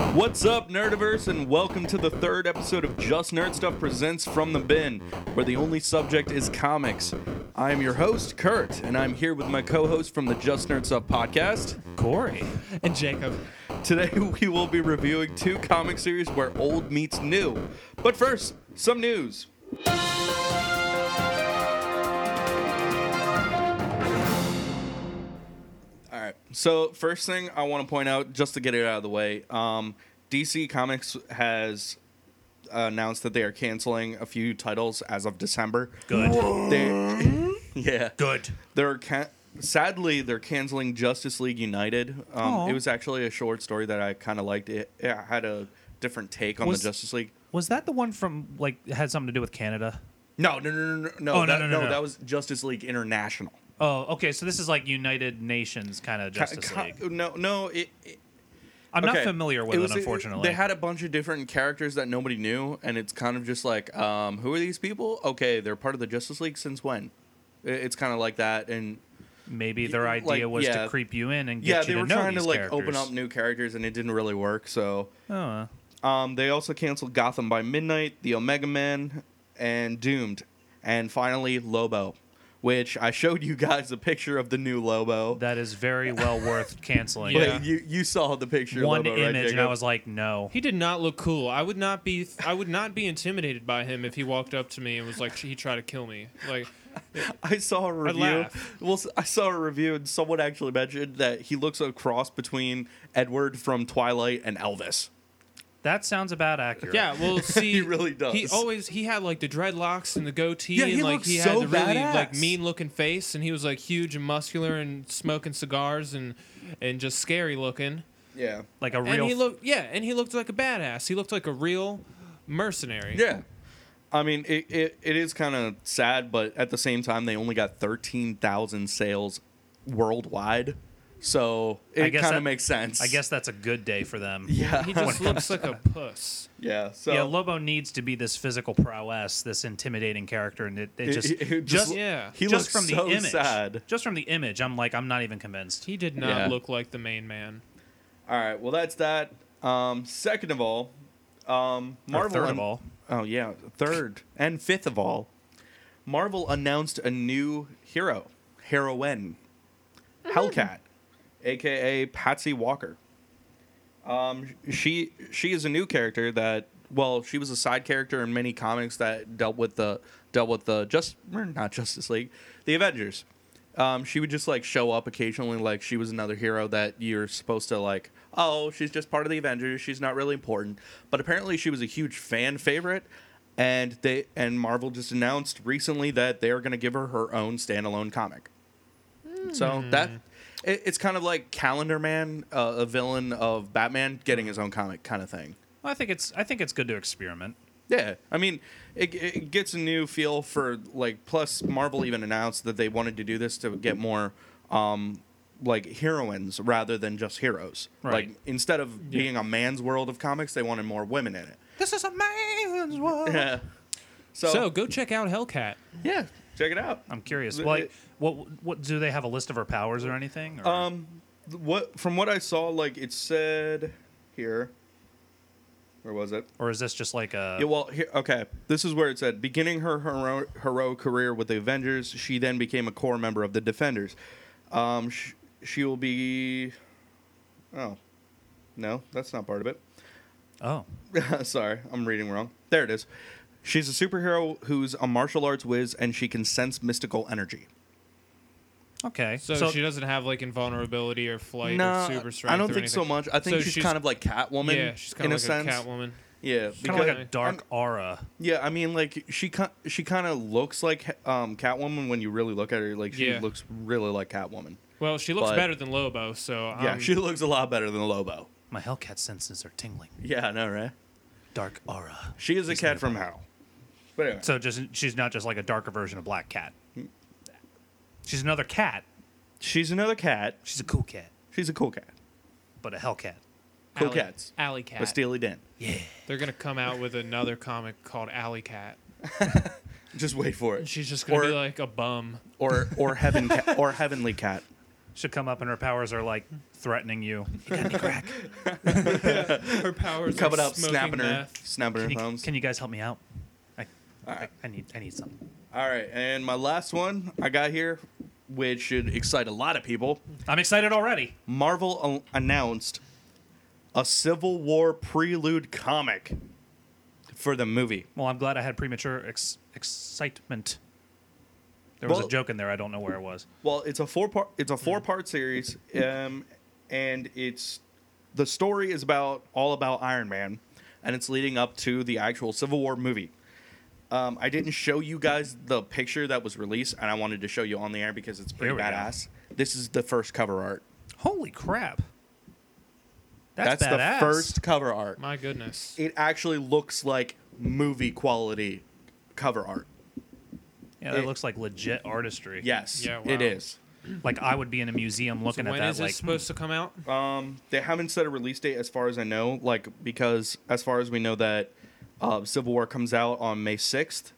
What's up, Nerdiverse, and welcome to the third episode of Just Nerd Stuff Presents From the Bin, where the only subject is comics. I am your host, Kurt, and I'm here with my co-host from the Just Nerd Stuff podcast, Corey. And Jacob. Today we will be reviewing two comic series where old meets new. But first, some news. Alright, so first thing I want to point out, just to get it out of the way, DC Comics has announced that they are canceling a few titles as of December. Good. Yeah. Good. Sadly, they're canceling Justice League United. It was actually a short story that I kind of liked. It had a different take on the Justice League. Was that the one from, had something to do with Canada? No. Oh, no. That was Justice League International. Oh, okay. So this is like United Nations kind of Justice League. No. I'm not familiar with it, unfortunately. They had a bunch of different characters that nobody knew, and it's kind of just like, who are these people? Okay, they're part of the Justice League since when? It's kind of like that, and maybe their idea was to creep you in and get you to know these characters. Yeah, they were trying to open up new characters, and it didn't really work. So, they also canceled Gotham by Midnight, The Omega Man, and Doomed, and finally Lobo, which I showed you guys a picture of the new Lobo. That is very well worth canceling. Yeah. You saw the picture. One of Lobo, image, right, and I was like, no. He did not look cool. I would not be intimidated by him if he walked up to me and was like, he tried to kill me. Like, I saw a review. laugh. Well, I saw a review, and someone actually mentioned that he looks a cross between Edward from Twilight and Elvis. That sounds about accurate. yeah, well, see, He really does. He had like the dreadlocks and the goatee, Yeah, and he like looks he so had the really badass. like mean looking face, and he was like huge and muscular and smoking cigars and just scary looking. Yeah. Like a real... And he looked like a badass. He looked like a real mercenary. Yeah. I mean, it is kind of sad, but at the same time, they only got 13,000 sales worldwide. So it kind of makes sense. I guess that's a good day for them. Yeah. He just looks like a puss. Yeah. So yeah, Lobo needs to be this physical prowess, this intimidating character, and it just yeah. He just looks from the so image. sad. Just from the image, I'm not even convinced. He did not look like the main man. All right. Well, that's that. Second of all, Marvel. Or third of all. Oh yeah, third and fifth of all, Marvel announced a new heroine, Hellcat, aka Patsy Walker. She is a new character that, well, she was a side character in many comics that dealt with the not Justice League, the Avengers. She would just show up occasionally, like she was another hero that you're supposed to oh, she's just part of the Avengers, she's not really important. But apparently she was a huge fan favorite, and Marvel just announced recently that they are going to give her her own standalone comic. So it's kind of like Calendar Man, a villain of Batman, getting his own comic kind of thing. Well, I think it's good to experiment. Yeah, I mean, it gets a new feel for plus Marvel even announced that they wanted to do this to get more heroines rather than just heroes. Right. Instead of being a man's world of comics, they wanted more women in it. This is a man's world. Yeah. So go check out Hellcat. Yeah, check it out. I'm curious. What do they have a list of her powers or anything? Or? From what I saw, it said here. Where was it? Or is this just like a... Yeah, well, here, okay. This is where it said, beginning her heroic career with the Avengers, she then became a core member of the Defenders. She will be... Oh. No, that's not part of it. Oh. Sorry, I'm reading wrong. There it is. She's a superhero who's a martial arts whiz, and she can sense mystical energy. Okay. So she doesn't have invulnerability or flight or super strength. I don't or think so anything. much. I think she's kind of like Catwoman. Yeah, she's kind of like a Catwoman. Yeah, kind of like a dark aura. Yeah, I mean, she kind of looks like Catwoman when you really look at her. She looks really like Catwoman. Well, she looks better than Lobo, so yeah, she looks a lot better than Lobo. My Hellcat senses are tingling. Yeah, I know, right? Dark aura. She is a cat from hell. But anyway. So she's not just like a darker version of Black Cat. She's another cat. She's another cat. She's a cool cat. She's a cool cat. But a Hellcat. Cool cats. Alley Cat. A Steely Dan. Yeah. They're going to come out with another comic called Alley Cat. Just wait for it. She's just going to be like a bum. Or Heavenly Cat. should come up and her powers are like threatening you. You got any crack? Her powers Coming are up, smoking meth. snapping her thumbs. Can you guys help me out? right. I need something. All right, and my last one I got here, which should excite a lot of people. I'm excited already. Marvel announced a Civil War prelude comic for the movie. Well, I'm glad I had premature excitement. There was Well- a joke in there. I don't know where it was. Well, it's a four-part series, and the story is all about Iron Man, and it's leading up to the actual Civil War movie. I didn't show you guys the picture that was released, and I wanted to show you on the air because it's pretty Here we go. badass. This is the first cover art. Holy crap! That's the badass. first cover art. My goodness. It actually looks like movie quality cover art. Yeah, that it- looks like legit artistry. Yes, Yeah, it wow. is. Like I would be in a museum looking When at that. is Like, this supposed to come out? They haven't set a release date as far as I know, because as far as we know that Civil War comes out on May 6th,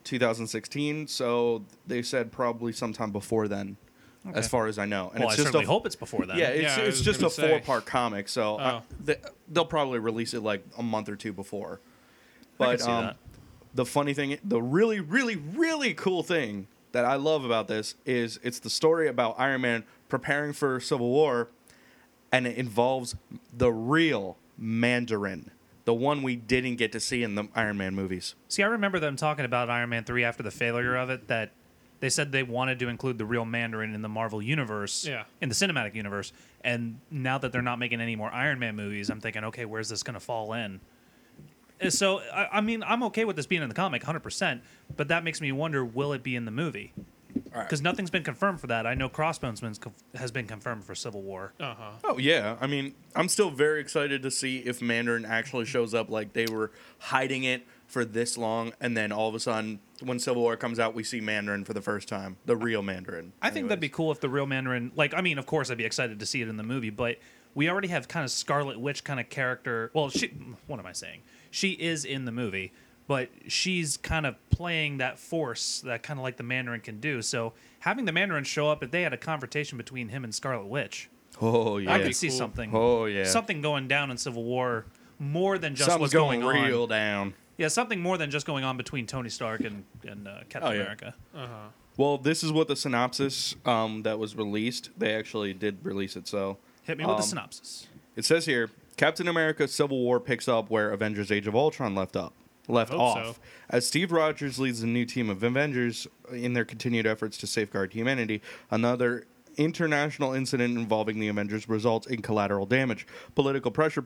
2016, so they said probably sometime before then, as far as I know. And well, I it's just certainly hope it's before that. yeah, it's, Yeah, I it's was just gonna a say. 4-part comic, so Oh. they'll probably release it like a month or two before. I can But see that. the funny thing, the really, really, really cool thing that I love about this is it's the story about Iron Man preparing for Civil War, and it involves the real Mandarin, the one we didn't get to see in the Iron Man movies. See, I remember them talking about Iron Man 3 after the failure of it, that they said they wanted to include the real Mandarin in the Marvel universe, Yeah. in the cinematic universe. And now that they're not making any more Iron Man movies, I'm thinking, okay, where's this going to fall in? And so, I mean, I'm okay with this being in the comic, 100%, but that makes me wonder, will it be in the movie? All right. Because nothing's been confirmed for that. I know Crossbones has been confirmed for Civil War. Uh-huh. Oh yeah, I mean, I'm still very excited to see if Mandarin actually shows up. Like they were hiding it for this long, and then all of a sudden, when Civil War comes out, we see Mandarin for the first time, the real Mandarin. I think that'd be cool if the real Mandarin, like, I mean, of course, I'd be excited to see it in the movie, but we already have kind of Scarlet Witch kind of character. Well, what am I saying? She is in the movie, but she's kind of playing that force that kind of like the Mandarin can do. So having the Mandarin show up, if they had a confrontation between him and Scarlet Witch, Oh yeah. I That'd could be see cool. something. Oh yeah. Something going down in Civil War more than just Something's what's going on. real down. Yeah, something more than just going on between Tony Stark and Captain Oh, yeah. America. Uh-huh. Well, this is what the synopsis that was released. They actually did release it. So Hit me with the synopsis. it says here, Captain America: Civil War picks up where Avengers: Age of Ultron left Hope off. so. As Steve Rogers leads a new team of Avengers in their continued efforts to safeguard humanity, another international incident involving the Avengers results in collateral damage. Political pressure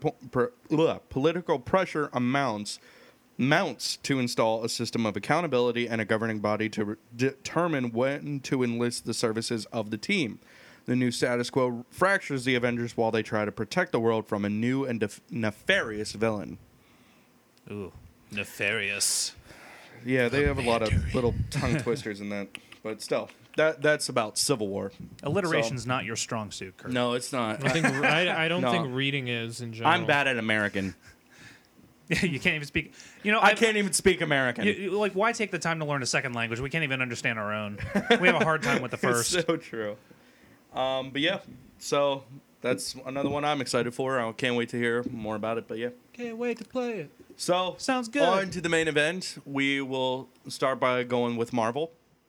mounts to install a system of accountability and a governing body to determine when to enlist the services of the team. The new status quo fractures the Avengers while they try to protect the world from a new and nefarious villain. Ooh, nefarious. Yeah, they have a lot of little tongue twisters in that, but still, that's about Civil War. Alliteration's not your strong suit, Kurt. No, it's not. I don't No. think reading is in general. I'm bad at American. You can't even speak. You know, I can't even speak American. Like, why take the time to learn a second language? We can't even understand our own. We have a hard time with the first. It's so true. But yeah, so that's another one I'm excited for. I can't wait to hear more about it. But yeah. Can't wait to play it. So Sounds good. On to the main event. We will start by going with Marvel.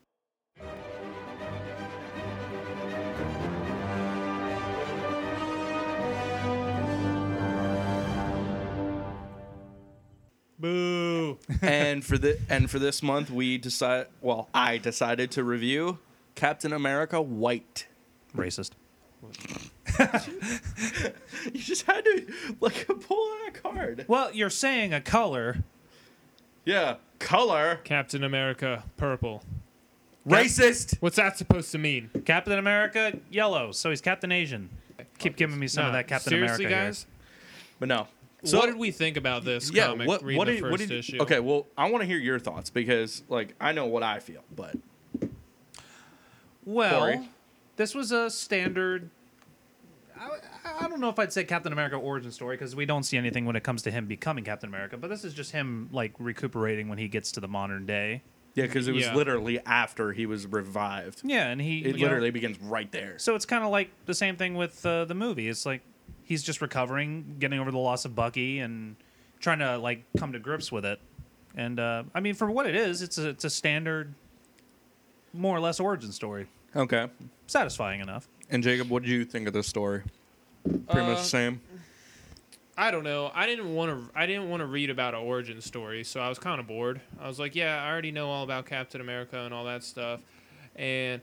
Boo. and for this month I decided to review Captain America White. Racist. You just had to pull out a card. Well, you're saying a color. Yeah, color. Captain America, purple. Racist. What's that supposed to mean? Captain America, yellow. So he's Captain Asian. Keep giving me some of Nah, that Captain seriously, America guys? But no. So, what did we think about this comic? Reading the first issue. Okay, well, I want to hear your thoughts because, I know what I feel, but here. Well, Corey? this was a standard. I don't know if I'd say Captain America origin story because we don't see anything when it comes to him becoming Captain America. But this is just him recuperating when he gets to the modern day. Yeah, because it was Yeah. literally after he was revived. Yeah, and he It you know, literally begins right there. so it's kind of like the same thing with the movie. It's like he's just recovering, getting over the loss of Bucky, and trying to like come to grips with it. And I mean, for what it is, it's a standard, more or less origin story. Okay. Satisfying enough. And Jacob, what did you think of this story? Pretty much the same. I don't know. I didn't want to read about an origin story, so I was kind of bored. I was like, yeah, I already know all about Captain America and all that stuff. And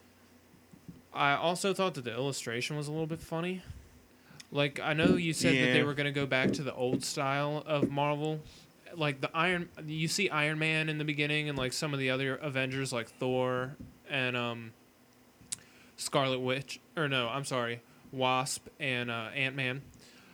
I also thought that the illustration was a little bit funny. Like, I know you said that they Yeah. were going to go back to the old style of Marvel. Like you see Iron Man in the beginning, and like some of the other Avengers like Thor and Scarlet Witch, or no, I'm sorry, Wasp and Ant-Man.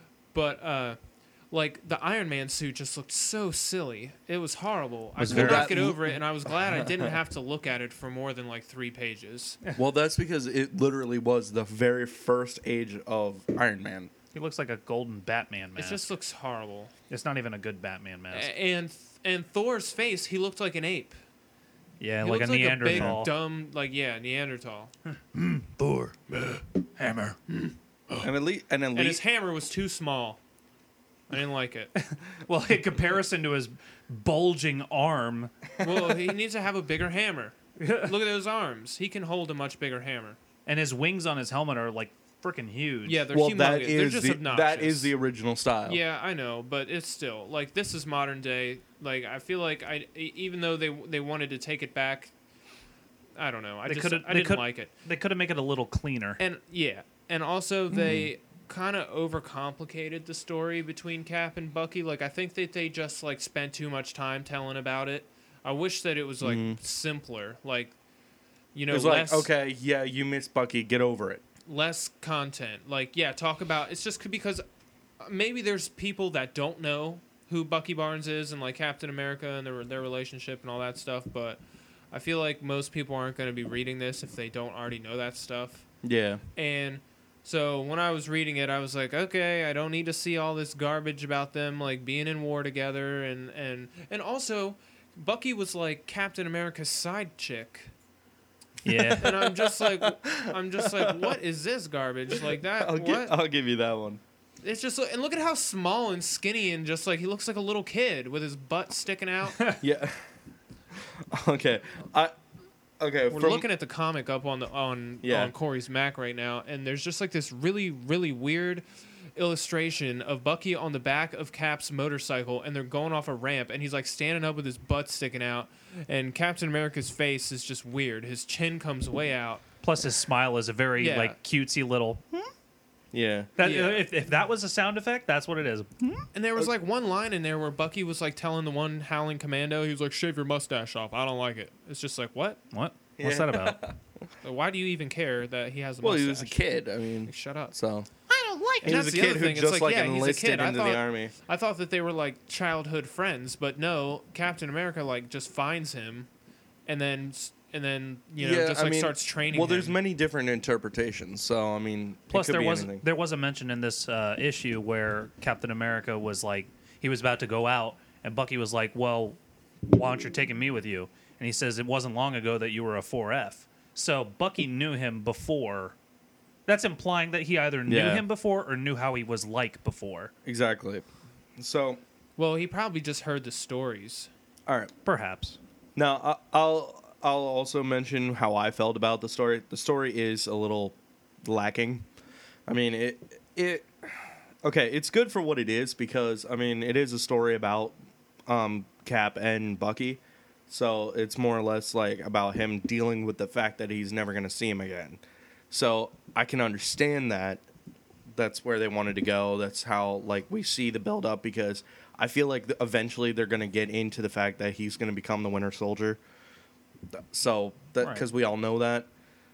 But like the Iron Man suit just looked so silly. It was horrible. I Was could very- not get over it, and I was glad I didn't have to look at it for more than like 3 pages. Well, that's because it literally was the very first age of Iron Man. He looks like a golden Batman It mask. just looks horrible. It's not even a good Batman mask. And Thor's face, he looked like an ape. Yeah, He like a looked like Neanderthal. a big, dumb, Neanderthal. Thor, hammer. And at least, And his hammer was too small. I didn't like it. Well, in comparison to his bulging arm, Well, he needs to have a bigger hammer. Look at those arms. He can hold a much bigger hammer. and his wings on his helmet are like freaking huge. Yeah, they're well, humongous. that They're is just the obnoxious. that is the original style. Yeah, I know, but it's still like this is modern day. Like I feel like even though they wanted to take it back, I don't know. I didn't like it. They could have made it a little cleaner. And yeah, and also they kind of overcomplicated the story between Cap and Bucky. Like I think that they just like spent too much time telling about it. I wish that it was like simpler. Like you know, It's less like, okay, yeah, you miss Bucky, get over it. less content. Like yeah, talk about it's just because maybe there's people that don't know who Bucky Barnes is and like Captain America and their relationship and all that stuff, but I feel like most people aren't going to be reading this if they don't already know that stuff. Yeah. And so when I was reading it, I was like, okay, I don't need to see all this garbage about them like being in war together and also Bucky was like Captain America's side chick. Yeah. And I'm just like what is this garbage? Like that what? I'll give you that one. It's just and look at how small and skinny and just like he looks like a little kid with his butt sticking out. Yeah. Okay. Okay. We're looking at the comic up on Yeah. Corey's Mac right now, and there's just like this really, really weird illustration of Bucky on the back of Cap's motorcycle, and they're going off a ramp, and he's like standing up with his butt sticking out, and Captain America's face is just weird. His chin comes way out. Plus, his smile is a very Yeah. like cutesy little. Yeah. That, Yeah. if that was a sound effect, that's what it is. And there was like one line in there where Bucky was like telling the one howling commando, he was like, "Shave your mustache off. I don't like it." It's just like, what? What? What's Yeah. that about? Like, why do you even care that he has a Well, mustache? he was a kid. I mean, Like, shut up. so I don't like he was a kid who just like he's a enlisted kid. into the army. I thought that they were like childhood friends, but no, Captain America like just finds him, and then you know just like starts training. Well, there's him. many different interpretations. So I mean, Plus, it could there be was anything. there was a mention in this issue where Captain America was like he was about to go out, and Bucky was like, "Well, why aren't you taking me with you?" And he says, "It wasn't long ago that you were a 4F." So Bucky knew him before. That's implying that he either knew Yeah. him before or knew how he was like before. Exactly. So, Well, he probably just heard the stories. all right. Perhaps. Now, I'll also mention how I felt about the story. The story is a little lacking. I mean, it okay, it's good for what it is because I mean, it is a story about Cap and Bucky. So, it's more or less like about him dealing with the fact that he's never going to see him again. So, I can understand that that's where they wanted to go. That's how like we see the build up because I feel like eventually they're going to get into the fact that he's going to become the Winter Soldier. So that Right. because we all know that.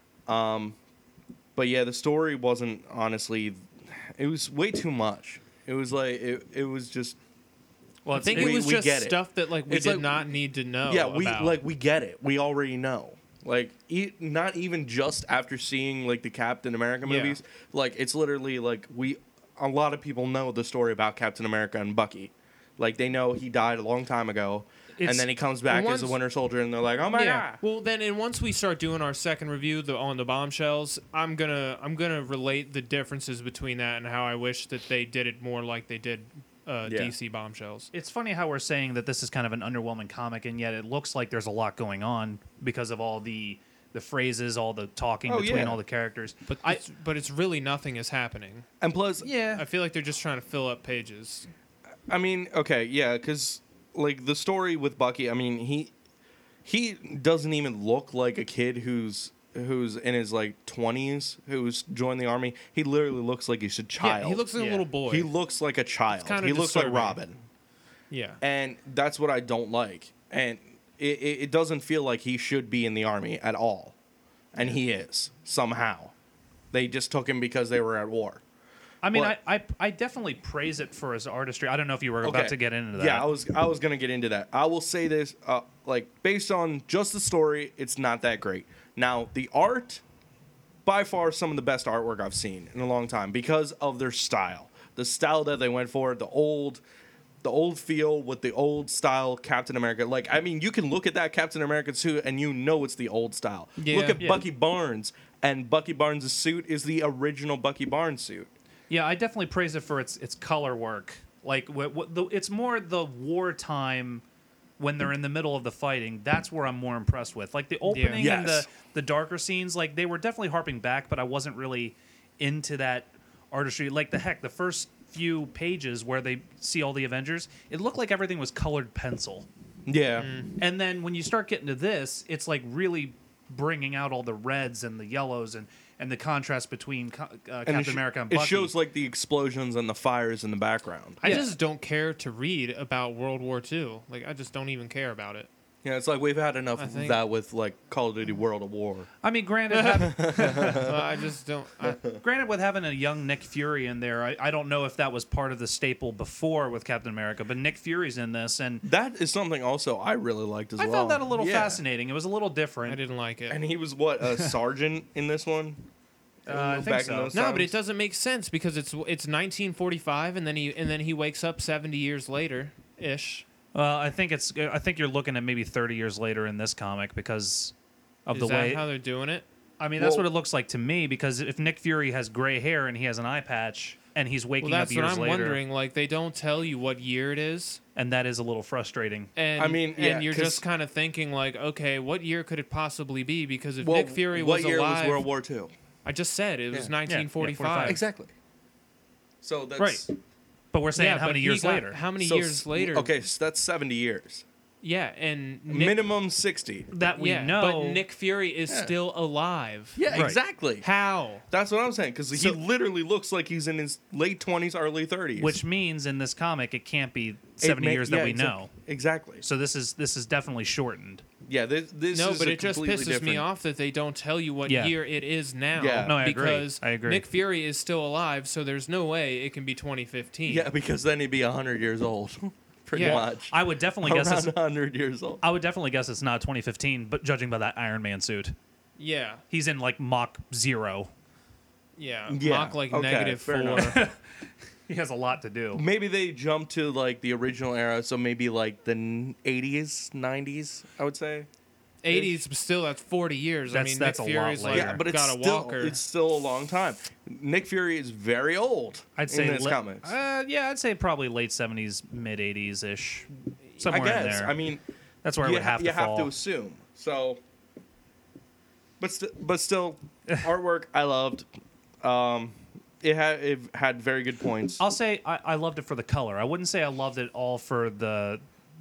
But yeah, the story wasn't honestly. It was way too much. It was like it was just. Well, I think we- it was we just get it. stuff that like we It's did like- not need to know. Yeah, about. we get it. We already know. Like not even just after seeing like the Captain America Yeah. movies. Like it's literally like a lot of people know the story about Captain America and Bucky. Like they know he died a long time ago. and then he comes back as a once- Winter Soldier, and they're like, "Oh my god!" Well, then, and once we start doing our second review on the bombshells, I'm gonna relate the differences between that and how I wish that they did it more like they did DC bombshells. It's funny how we're saying that this is kind of an underwhelming comic, and yet it looks like there's a lot going on because of all the phrases, all the talking between all the characters. But it's really nothing is happening. And plus, I feel like they're just trying to fill up pages. I mean, okay, yeah, because like the story with Bucky, I mean, he doesn't even look like a kid who's in his like 20s who's joined the army. He literally looks like he's a child. Yeah, he looks like a little boy. He looks like a child. kinda He looks like disturbing. Robin, Yeah. and that's what I don't like. And it doesn't feel like he should be in the army at all, and he is somehow. They just took him because they were at war. I mean, Well- I definitely praise it for his artistry. I don't know if you were about Okay. to get into that. Yeah, I was gonna get into that. I will say this, like based on just the story, it's not that great. Now the art, by far some of the best artwork I've seen in a long time because of their style, the style that they went for, the old feel with the old style Captain America. Like, I mean, you can look at that Captain America suit and you know it's the old style. Yeah. Look at Yeah. Bucky Barnes, and Bucky Barnes' suit is the original Bucky Barnes suit. Yeah, I definitely praise it for its color work. Like, it's more the wartime when they're in the middle of the fighting. That's where I'm more impressed with. Like the opening and Yes. the darker scenes, like they were definitely harping back, but I wasn't really into that artistry. Like the first few pages where they see all the Avengers, it looked like everything was colored pencil. Yeah. And then when you start getting to this, it's like really bringing out all the reds and the yellows and the contrast between Captain America and Bucky. It shows like the explosions and the fires in the background. I Yeah. just don't care to read about World War II. Like, I just don't even care about it. Yeah, it's like we've had enough I of think- that with like Call of Duty World of War. I mean, granted, I just don't. granted, with having a young Nick Fury in there, I don't know if that was part of the staple before with Captain America, but Nick Fury's in this, and That is something also I really liked as I well. found that a little Yeah. fascinating. It was a little I different. didn't like it. And he was what, a sergeant in this one? I think Back in so. those No, but it times? doesn't make sense because it's 1945, and then he wakes up 70 years later ish. Well, I think you're looking at maybe 30 years later in this comic because of Is the that way. how they're doing it? I mean, that's Well- what it looks like to me. Because if Nick Fury has gray hair and he has an eye patch and he's waking Well, up that's what years I'm later, wondering. Like, they don't tell you what year it is, and that is a little frustrating. and I mean, yeah, and you're 'cause- just kind of thinking like, okay, what year could it possibly be? Because if Well, Nick Fury what was year alive, was World War II? I just said it was Yeah. 1945. 45. Exactly. So that's Right. But we're saying Yeah, how but many he years got- later? How many so years later? Okay, so that's 70 years. Yeah, and Nick, Minimum 60. that we yeah, know. but Nick Fury is Yeah. still alive. Yeah, Right. exactly. How? That's what I'm saying because he So- literally looks like he's in his late 20s, early 30s. which means in this comic it can't be 70 years that we know. Exactly. So this is definitely shortened. Yeah, this No, is but a it just completely pisses me different- off that they don't tell you what Yeah. year it is now. Yeah. No, I agree. because I agree. Nick Fury is still alive, so there's no way it can be 2015. Yeah, because then he'd be 100 years old, pretty Yeah. much. I would definitely guess Around it's 100 years old. I would definitely guess it's not 2015, but judging by that Iron Man suit. yeah, He's in like Mach 0. yeah. Yeah, Mach like okay, negative fair 4. enough. He has a lot to do. Maybe they jumped to like the original era, so maybe like the 80s, 90s, I would say. 80s, but still that's 40 years. That's Nick a lot Fury's like later. Yeah, but it's got a still walker. it's still a long time. Nick Fury is very old. I'd say in his comics. yeah, I'd say probably late 70s, mid 80s ish, I somewhere in guess. there. I mean, that's where it you, would have to you fall. have to assume. So, but still, artwork I loved. It had very good points. I'll say I loved it for the color. I wouldn't say I loved it all for the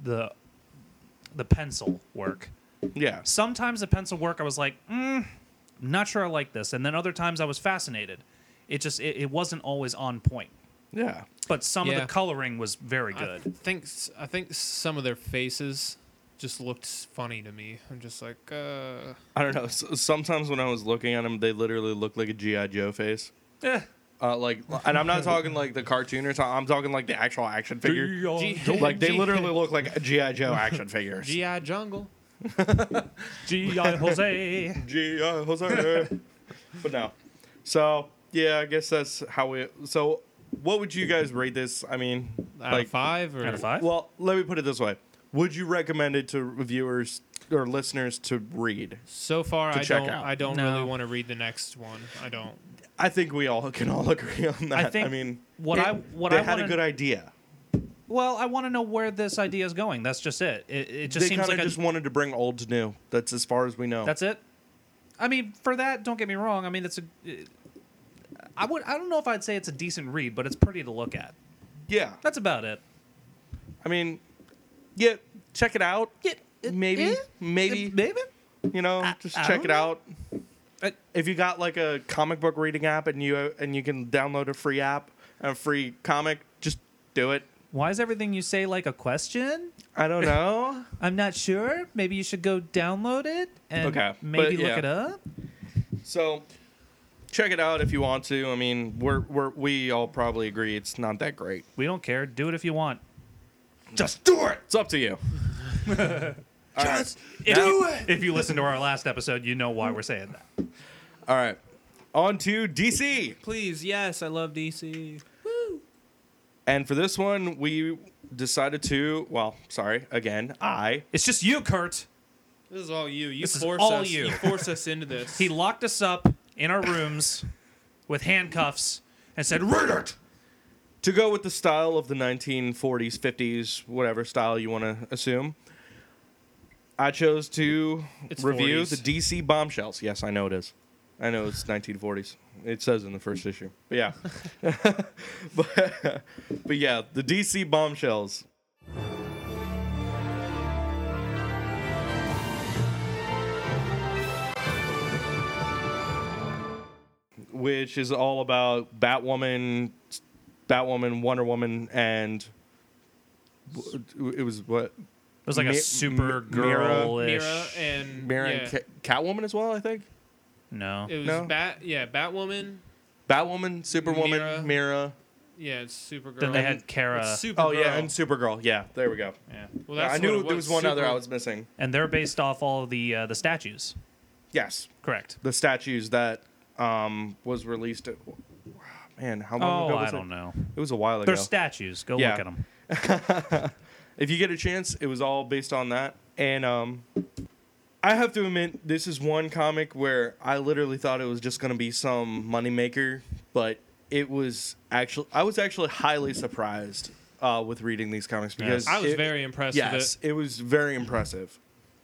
pencil work. Yeah, Sometimes the pencil work I was like, not sure I like this, and then other times I was fascinated. It wasn't always on point, yeah. but some of Yeah. the coloring was very I good. think some of their faces just looked funny to me. I'm just like, I don't know. Sometimes when I was looking at them, they literally looked like a GI Joe face. Eh. And I'm not talking like the cartoon or something. I'm talking like the actual action figure. G- Like they G- literally look like GI Joe action figures. GI Jungle. G.I. Jose. G.I. Jose. But no. So yeah, I guess that's how we. So what would you guys rate this? I mean, Out of 5 or Out of 5? well, let me put it this way: would you recommend it to viewers or listeners to read? So far, To I check don't. out. I don't No. really want to read the next one. I don't. I think we all can all agree on that. I think mean, what they, I what they I had wanna, a good idea. Well, I want to know where this idea is going. That's just it. It just They seems kind like of just wanted to bring old to new. That's as far as we know. that's it. I mean, for that, don't get me wrong. I mean, I don't know if I'd say it's a decent read, but it's pretty to look at. yeah. That's about it. I mean, yeah. Check it out. Yeah, Maybe. maybe. You know, just I check don't it know. out. If you got like a comic book reading app and you can download a free app, a free comic, just do it. Why is everything you say like a question? I don't know. I'm not sure. Maybe you should go download it and Okay, maybe but look yeah. it up. So check it out if you want to. I mean, we all probably agree it's not that great. We don't care. Do it if you want. Just do it. It's up to you. Just do it. If you listen to our last episode, you know why we're saying that. All right. On to DC. Please, yes, I love DC. And for this one, we decided to, It's just you, Kurt. This is all you. You This is force all us. you. You force us into this. He locked us up in our rooms with handcuffs and said, "Read it." To go with the style of the 1940s, 50s, whatever style you want to assume, I chose to It's review 40s. the DC Bombshells. Yes, I know it is. I know it's 1940s. It says in the first issue. But yeah. but yeah, the DC Bombshells. Which is all about Batwoman, Wonder Woman, and it was what? It was like a Mi- super Mira- girl-ish. Mira and Mira yeah, and Catwoman as well, I think. No. it was No? Batwoman. Batwoman, Superwoman, Mira. Yeah, it's Supergirl. Then they had Kara. It's Supergirl. Oh yeah, and Supergirl. Yeah, there we go. Yeah. Well, that's I knew what it there was one other I Super- was missing. And they're based off all of the statues. Yes, Correct. the statues that was released. Man, how long ago Oh, was I it? don't know. It was a while ago. They're statues. Go Yeah. look at them. If you get a chance, it was all based on that. And I have to admit, this is one comic where I literally thought it was just going to be some moneymaker, but it was actually, I was actually highly surprised with reading these comics because I was very impressed with yes, it. it was very impressive.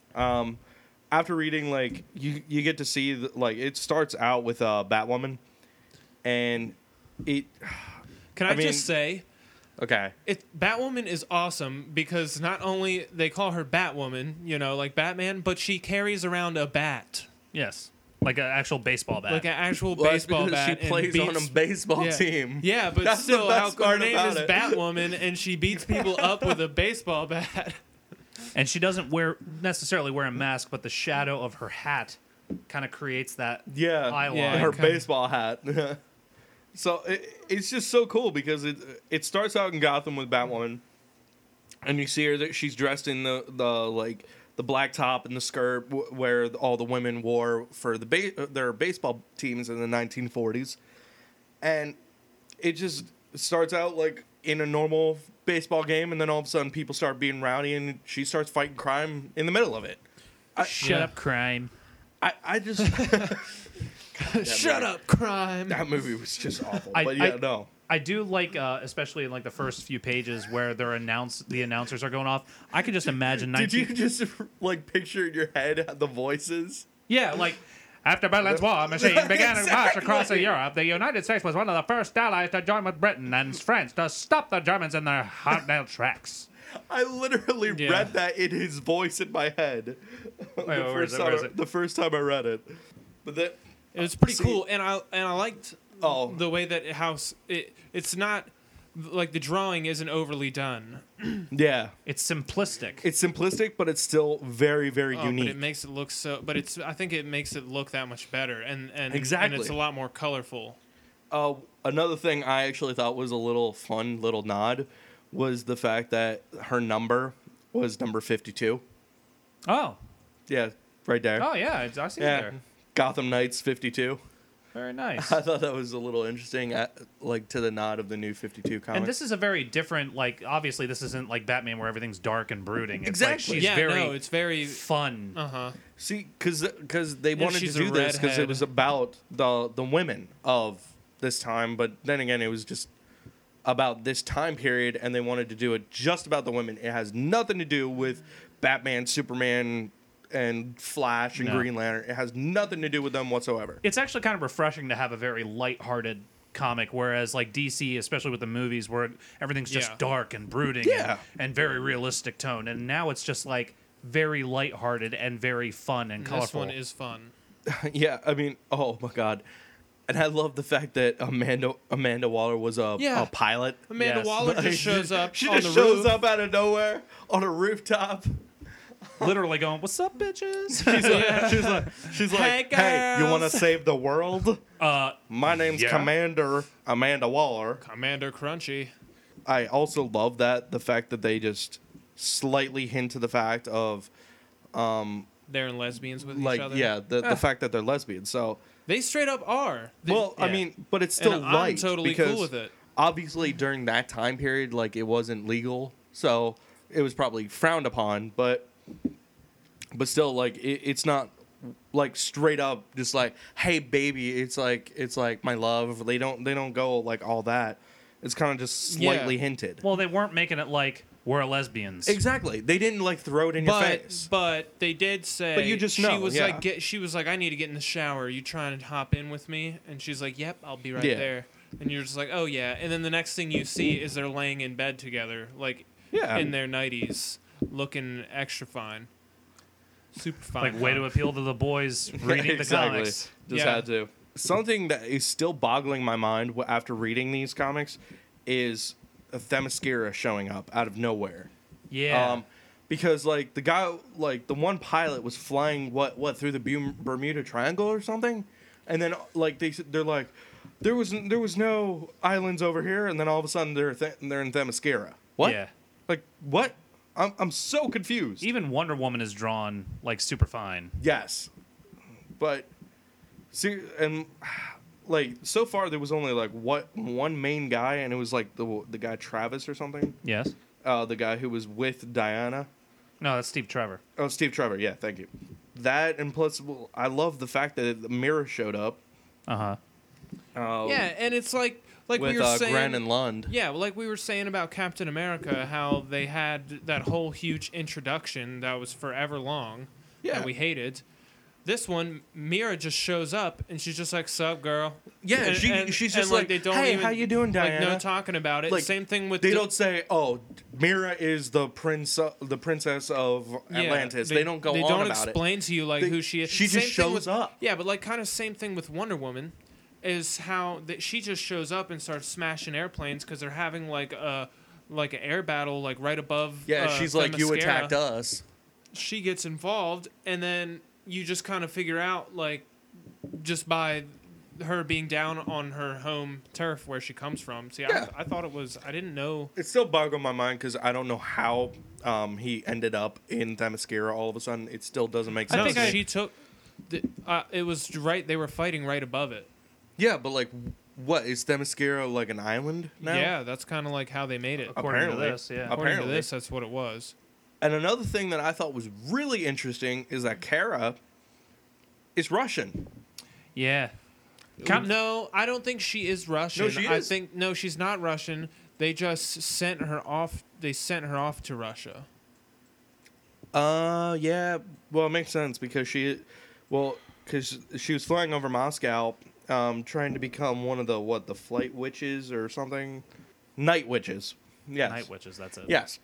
After reading, like you get to see like it starts out with Batwoman, and it. Can I mean- just say, Okay. Batwoman is awesome because not only they call her Batwoman, like Batman, but she carries around a bat, Yes. Like an actual baseball bat. like an actual Well, that's baseball because bat. she plays and on a beats- baseball yeah. team. Yeah, but That's the still, best her part name about is it. Batwoman, and she beats people up with a baseball bat. And she doesn't necessarily wear a mask, but the shadow of her hat kind of creates that Yeah, eye line. Yeah, her okay. baseball hat. So it's just so cool because it starts out in Gotham with Batwoman, and you see her that she's dressed in the like the black top and the skirt where all the women wore for their baseball teams in the 1940s, and it just starts out like in a normal baseball game, and then all of a sudden people start being rowdy, and she starts fighting crime in the middle of it. Shut up, crime. I just Shut up, crime. that movie was just awful. I- But yeah, I- no. I do like, especially in like the first few pages where the announcers are going off. I could just imagine. Did you just like picture in your head the voices? Yeah, like after Berlin's War machine began to march across Europe, the United States was one of the first allies to join with Britain and France to stop the Germans in their hard-nailed tracks. I literally Yeah. read that in his voice in my head. where is it? Where is it? The first time I read it. But then, It was pretty See- cool, and I liked oh, the way that it's not like the drawing isn't overly done. yeah. It's simplistic. It's simplistic, but it's still very, very But unique. it makes it look so. But I think it makes it look that much better, and Exactly. and it's a lot more colorful. Another thing I actually thought was a little fun little nod was the fact that her number was number 52. Oh, Yeah, right there. oh yeah, I see it yeah. there. Gotham Knights 52. Very nice. I thought that was a little interesting, like to the nod of the New 52 comic. And this is a very different, like, obviously this isn't like Batman where everything's dark and brooding. It's Exactly. Like she's Yeah, very no, it's very fun. See, because they wanted to she's a do this because it redhead. was about the women of this time, but then again, it was just about this time period, and they wanted to do it just about the women. It has nothing to do with Batman, Superman, and Flash and No. Green Lantern. It has nothing to do with them whatsoever. It's actually kind of refreshing to have a very lighthearted comic, whereas like DC, especially with the movies, where everything's just Yeah. dark and brooding Yeah. and very realistic tone, and now it's just like very lighthearted and very fun and This colorful. one is fun. Yeah, I mean, oh my god. And I love the fact that Amanda Waller was a Yeah. pilot. Amanda Yes. Waller just shows up She on just the shows roof. up out of nowhere on a rooftop. Literally going, "What's up, bitches?" She's like, hey, you want to girls." save the world? My name's yeah. Commander Amanda Waller. Commander Crunchy. I also love the fact that they just slightly hint to the fact of, They're lesbians with like, each other. yeah, the fact that they're lesbians. So, They straight up are. well, I yeah. mean, but it's still And I'm light totally because cool with it. obviously during that time period, like, it wasn't legal, so it was probably frowned upon. But still, like, it's not like straight up just like, hey baby, it's like my love. They don't go like all that. It's kind of just slightly Yeah. hinted. Well, they weren't making it like we're lesbians. Exactly. They didn't like throw it in your face. But they did say. But you just she know, was yeah. like, she was like, I need to get in the shower. You trying to hop in with me? And she's like, Yep, I'll be right Yeah. there. And you're just like, Oh yeah. And then the next thing you see is they're laying in bed together, like Yeah. in their nighties, looking extra fine, super fine. Like way to appeal to the boys reading the comics. Just Yeah. had to. Something that is still boggling my mind after reading these comics is Themyscira showing up out of nowhere. Yeah. Because like the guy, like the one pilot was flying what through the Bermuda Triangle or something, and then like they're like, there was no islands over here, and then all of a sudden they're in Themyscira. What? Yeah. Like what? I'm so confused. Even Wonder Woman is drawn like super fine. Yes, but see, and like so far there was only like one main guy, and it was like the guy Travis or something. Yes. The guy who was with Diana. No, that's Steve Trevor. Oh, Steve Trevor. Yeah, thank you. That and plus, well, I love the fact that Mira showed up. Uh-huh. Yeah, and it's like with we were saying. Gran and Lund. Yeah, well, like we were saying about Captain America, how they had that whole huge introduction that was forever long, Yeah. that we hated. This one, Mira just shows up and she's just like, "Sup, girl?" Yeah, And- she's and, just like, they don't "Hey, even, how you doing, Like Diana?" no talking about it. Like, Same thing with They don't say, "Oh, Mira is the princess of Yeah, Atlantis." They don't go They on don't about explain to you like They- who she is. she just Same thing shows with- up. Yeah, but like kind of same thing with Wonder Woman, is how that she just shows up and starts smashing airplanes because they're having like an air battle like right above. it. Yeah, she's like, "You Themyscira." attacked us." She gets involved, and then you just kind of figure out like just by her being down on her home turf where she comes from. See, Yeah. I thought it was. I didn't know. It still boggles my mind because I don't know how he ended up in Themyscira all of a sudden. It still doesn't make sense. I think She took. It was right. They were fighting right above it. Yeah, but like, what is Themyscira like an island now? Yeah, that's kind of like how they made it. According to Apparently. this, yeah. According apparently. to this, that's what it was. And another thing that I thought was really interesting is that Kara is Russian. Yeah. No, I don't think she is Russian. No, she I is. think no, she's not Russian. They just sent her off. They sent her off to Russia. Yeah. Well, it makes sense because because she was flying over Moscow, trying to become one of the flight witches or something, night witches. Yes. Night Witches, that's it. Yes.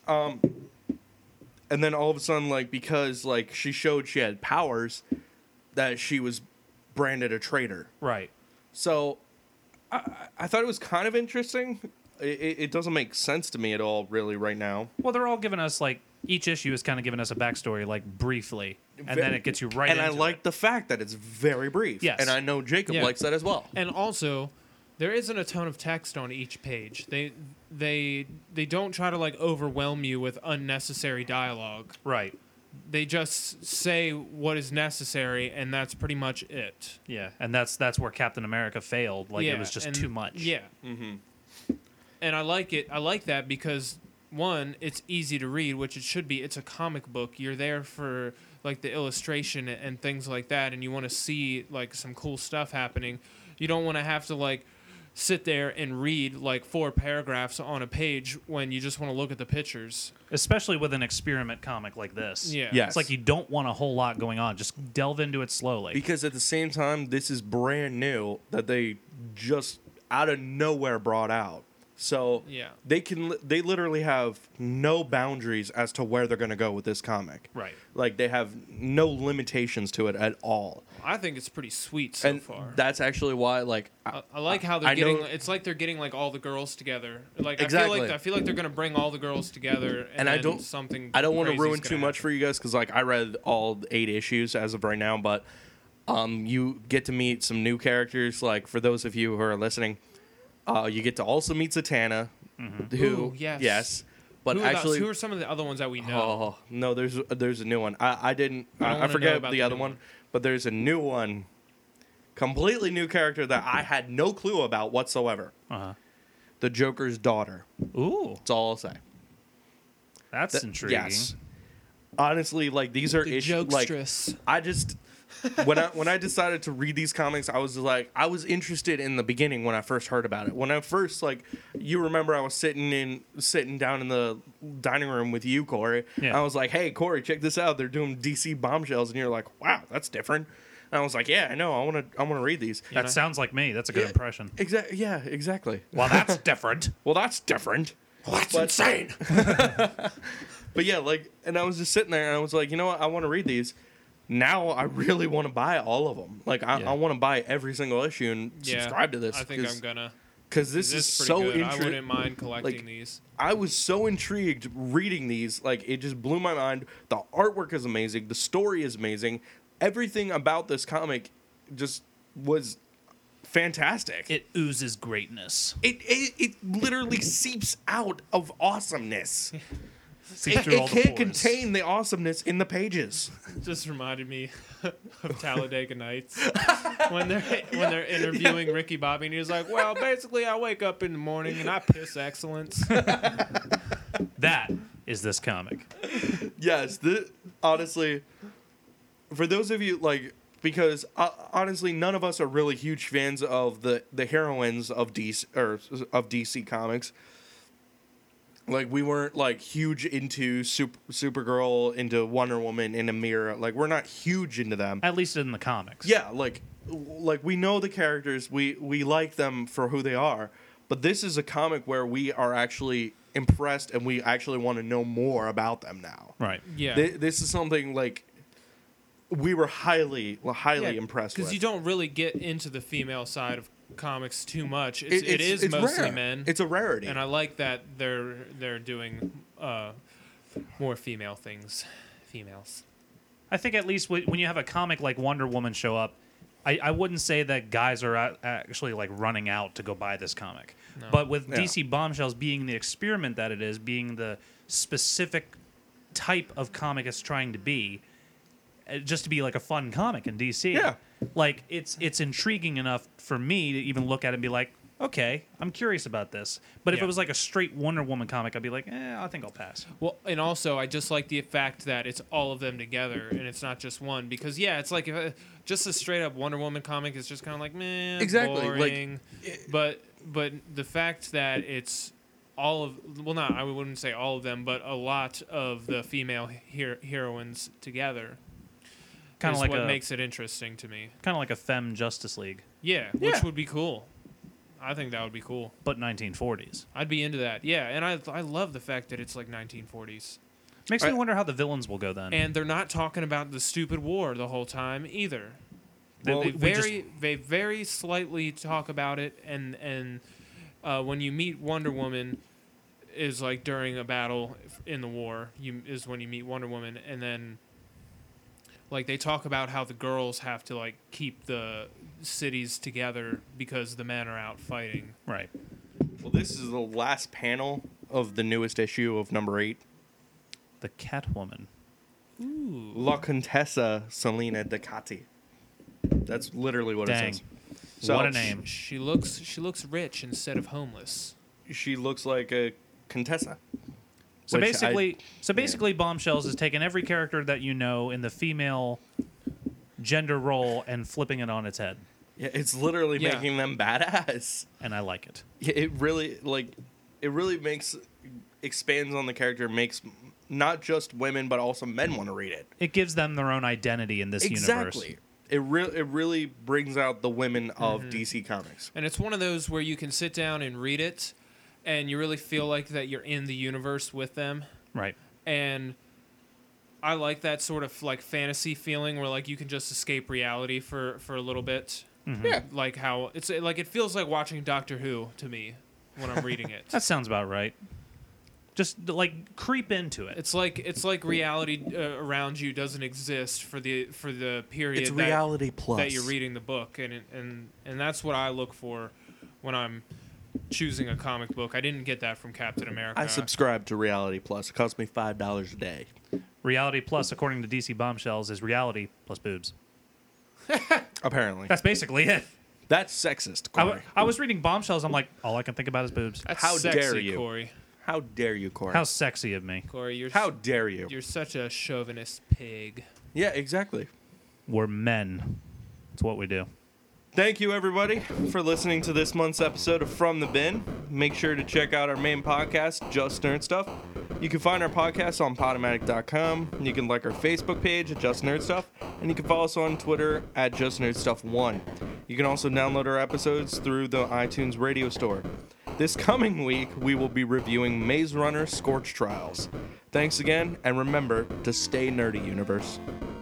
And then all of a sudden, like, because like she showed she had powers, that she was branded a traitor. Right. So I thought it was kind of interesting. It doesn't make sense to me at all, really, right now. Well, they're all giving us like each issue is kind of giving us a backstory, like briefly, and then Very- it gets you right. And I into like it. the fact that it's very brief. Yes. And I know Jacob Yeah. likes that as well. And also, there isn't a ton of text on each page. They don't try to like overwhelm you with unnecessary dialogue. Right. they just say what is necessary, and that's pretty much it. Yeah, and that's where Captain America failed. Like it was just too much. Yeah. And I like it. I like that because one, it's easy to read, which it should be. It's a comic book. You're there for like the illustration and things like that, and you want to see like some cool stuff happening. You don't want to have to like sit there and read like 4 paragraphs on a page when you just want to look at the pictures. Especially with an experiment comic like this. Yeah. Yes. It's like you don't want a whole lot going on. Just delve into it slowly. Because at the same time, this is brand new that they just out of nowhere brought out. So Yeah. they literally have no boundaries as to where they're going to go with this comic. Right. Like they have no limitations to it at all. I think it's pretty sweet so And far. that's actually why, like, I like how they're I getting. know- It's like they're getting like all the girls together. Like Exactly. I feel like they're gonna bring all the girls together, and I then don't- something. I don't want to crazy's ruin gonna too much happen. for you guys because, like, I read all 8 issues as of right now, but you get to meet some new characters. Like, for those of you who are listening, you get to also meet Zatanna, who, Ooh, yes. but actually, who are some of the other ones that we know? oh no, there's a new one. I don't I wanna know forget about the the other new one, one. but there's a new one, completely new character that I had no clue about whatsoever. Uh-huh. The Joker's daughter. Ooh, That's all I'll say. that's intriguing. Yes. Honestly, like these are The issues. Like Jokestress. I just when I decided to read these comics, I was like I was interested in the beginning when I first heard about it. When I first you remember I was sitting down in the dining room with you, Corey. Yeah. I was like, "Hey, Corey, check this out. They're doing DC Bombshells," and you're like, "Wow, that's different." And I was like, "Yeah, I know. I want to read these." That sounds like me. That's a good Yeah. impression. Exactly. Yeah, exactly. Well, that's different. Well, that's different. That's insane. But yeah, like, and I was just sitting there, and I was like, you know what? I want to read these. Now I really want to buy all of them. Like, I want to buy every single issue and subscribe to this. I think I'm gonna. Because this is It's pretty so good. I interesting. wouldn't mind collecting like, these. I was so intrigued reading these. Like, it just blew my mind. The artwork is amazing. The story is amazing. Everything about this comic just was fantastic. It oozes greatness. It literally seeps out of awesomeness. Seeps It through all the can't pores. contain the awesomeness in the pages. Just reminded me of Talladega Nights when they're interviewing Ricky Bobby, and he's like, "Well, basically, I wake up in the morning and I piss excellence." That is this comic. Yes, honestly, for those of you because honestly, none of us are really huge fans of the heroines of DC Comics. Like, we weren't like huge into Supergirl, into Wonder Woman, into Mira. Like, we're not huge into them. At least in the comics. Yeah, like we know the characters, we like them for who they are, but this is a comic where we are actually impressed and we actually want to know more about them now. Right. Yeah, This is something like we were highly impressed with. because you don't really get into the female side of comics too much. It is it's mostly rare. men. It's a rarity. And I like that they're doing more female things. Females. I think at least when you have a comic like Wonder Woman show up, I wouldn't say that guys are actually like running out to go buy this comic. No. But with Yeah. DC Bombshells being the experiment that it is, being the specific type of comic it's trying to be, just to be like a fun comic in DC. Yeah. Like it's intriguing enough for me to even look at it and be like, okay, I'm curious about this. But if Yeah. it was like a straight Wonder Woman comic, I'd be like, I think I'll pass. Well, and also I just like the fact that it's all of them together and it's not just one. Because it's like if, just a straight up Wonder Woman comic is just kind of like meh, Exactly, like, boring. But the fact that it's all of I wouldn't say all of them, but a lot of the female heroines together. Kind Is of like what makes it interesting to me. kind of like a Femme Justice League, Yeah, Yeah. which would be cool. I think that would be cool. but 1940s. I'd be into that. Yeah, and I love the fact that it's like 1940s. Makes me wonder how the villains will go then. And they're not talking about the stupid war the whole time either. Well, They very slightly talk about it, and when you meet Wonder Woman, is like during a battle in the war. Is when you meet Wonder Woman, and then like they talk about how the girls have to like keep the cities together because the men are out fighting. Right. Well, this is the last panel of the newest issue of number 8. The Catwoman. La Contessa Selena Ducati. That's literally what Dang. it says. So What a name. She looks rich instead of homeless. She looks like a Contessa. So Which basically, Bombshells is taking every character that you know in the female gender role and flipping it on its head, Yeah, it's literally Yeah. making them badass. and I like it. Yeah, it really expands on the character, makes not just women but also men want to read it. It gives them their own identity in this universe. Exactly. It really brings out the women of DC Comics. And it's one of those where you can sit down and read it, and you really feel like that you're in the universe with them. Right. And I like that sort of like fantasy feeling where like you can just escape reality for a little bit. Yeah. Like how it's like it feels like watching Doctor Who to me when I'm reading it. That sounds about right. Just like creep into it. It's like reality around you doesn't exist for the period It's reality plus. that you're reading the book, and that's what I look for when I'm choosing a comic book. I didn't get that from Captain America. I subscribe to Reality Plus. It costs me $5 a day. Reality Plus, according to DC Bombshells, is reality plus boobs. Apparently. That's basically it. That's sexist, Corey. I was reading Bombshells. I'm like, all I can think about is boobs. That's How sexy, dare you. Corey. How dare you, Corey? How sexy of me. Corey, How dare you? you're such a chauvinist pig. Yeah, exactly. We're men. It's what we do. Thank you, everybody, for listening to this month's episode of From the Bin. Make sure to check out our main podcast, Just Nerd Stuff. You can find our podcast on Podomatic.com. You can like our Facebook page at Just Nerd Stuff. And you can follow us on Twitter at Just Nerd Stuff 1. You can also download our episodes through the iTunes Radio Store. This coming week, we will be reviewing Maze Runner Scorch Trials. Thanks again, and remember to stay nerdy, universe.